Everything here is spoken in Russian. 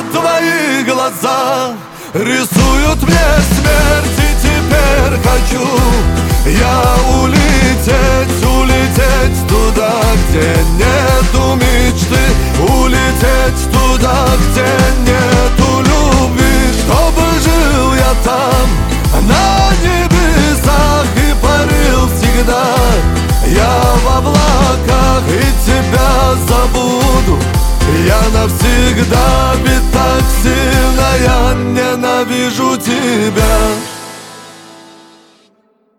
твои глаза рисуют мне смерть. И теперь хочу я улететь, улететь туда, где нету мечты, улететь туда, где нету любви, чтобы жил я там на небесах и парил всегда я в облаках, и тебя забуду я навсегда. Ведь так сильно я ненавижу тебя.